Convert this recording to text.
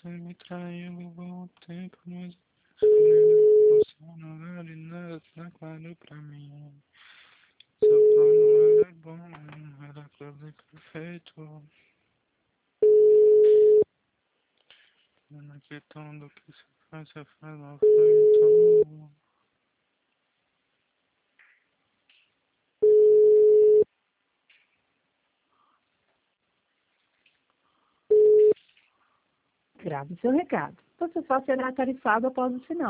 Você me traiu um bom tempo, mas você não vale nada, tá claro pra mim. Seu plano era bom, era quase perfeito. Na questão do que você faz mal feito. Grave seu recado. Você só será tarifado após o sinal.